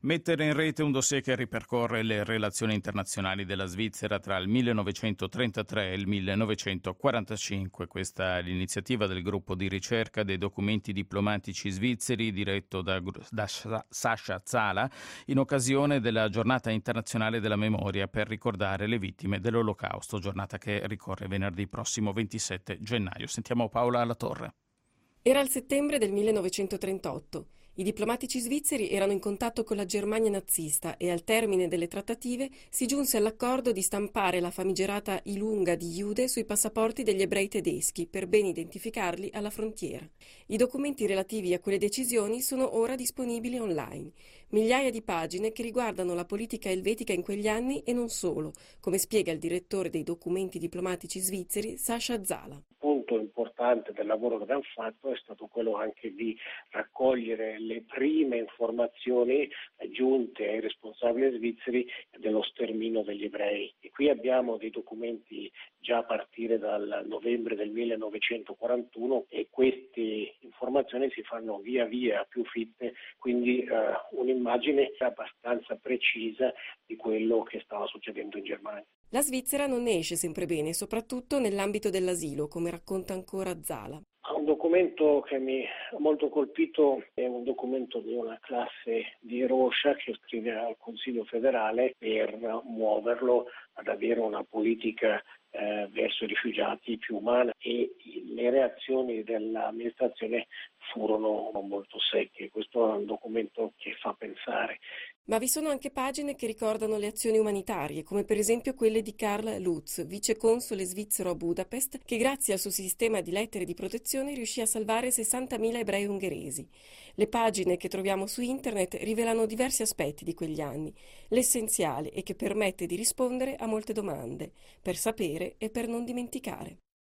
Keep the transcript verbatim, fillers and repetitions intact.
Mettere in rete un dossier che ripercorre le relazioni internazionali della Svizzera tra il millenovecentotrentatré e il millenovecentoquarantacinque. Questa è l'iniziativa del gruppo di ricerca dei documenti diplomatici svizzeri diretto da, da Sasha Zala in occasione della Giornata internazionale della memoria per ricordare le vittime dell'Olocausto, giornata che ricorre venerdì prossimo ventisette gennaio. Sentiamo Paola Latorre. Era il settembre del millenovecentotrentotto. I diplomatici svizzeri erano in contatto con la Germania nazista e al termine delle trattative si giunse all'accordo di stampare la famigerata Ilunga di Jude sui passaporti degli ebrei tedeschi per ben identificarli alla frontiera. I documenti relativi a quelle decisioni sono ora disponibili online. Migliaia di pagine che riguardano la politica elvetica in quegli anni e non solo, come spiega il direttore dei documenti diplomatici svizzeri Sasha Zala. Punto importante del lavoro che abbiamo fatto è stato quello anche di raccogliere le prime informazioni giunte ai responsabili svizzeri dello sterminio degli ebrei. E qui abbiamo dei documenti già a partire dal novembre del millenovecentoquarantuno e queste informazioni si fanno via via più fitte, quindi eh, un'immagine abbastanza precisa di quello che stava succedendo in Germania. La Svizzera non ne esce sempre bene, soprattutto nell'ambito dell'asilo, come racconta ancora Zala. Un documento che mi ha molto colpito è un documento di una classe di Roscia che scrive al Consiglio federale per muoverlo ad avere una politica eh, verso i rifugiati più umana, e le reazioni dell'amministrazione furono molto secche. Questo è un documento che fa pensare. Ma vi sono anche pagine che ricordano le azioni umanitarie, come per esempio quelle di Karl Lutz, viceconsole svizzero a Budapest, che grazie al suo sistema di lettere di protezione riuscì a salvare sessantamila ebrei ungheresi. Le pagine che troviamo su internet rivelano diversi aspetti di quegli anni, l'essenziale e che permette di rispondere a molte domande, per sapere e per non dimenticare.